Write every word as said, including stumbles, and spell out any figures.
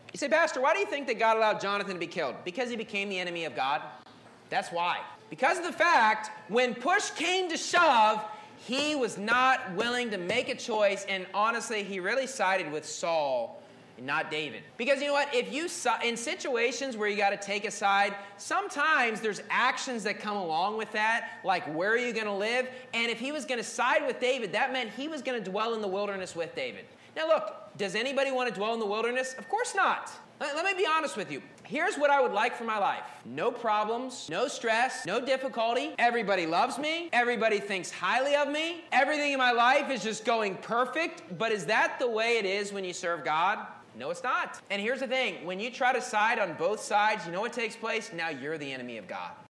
You say, Pastor, why do you think that God allowed Jonathan to be killed? Because he became the enemy of God. That's why. Because of the fact, when push came to shove, he was not willing to make a choice, and honestly, he really sided with Saul and not David. Because you know what? If you, in situations where you got to take a side, sometimes there's actions that come along with that, like where are you going to live? And if he was going to side with David, that meant he was going to dwell in the wilderness with David. Now look, does anybody want to dwell in the wilderness? Of course not. Let, let me be honest with you. Here's what I would like for my life. No problems, no stress, no difficulty. Everybody loves me. Everybody thinks highly of me. Everything in my life is just going perfect. But is that the way it is when you serve God? No, it's not. And here's the thing. When you try to side on both sides, you know what takes place? Now you're the enemy of God.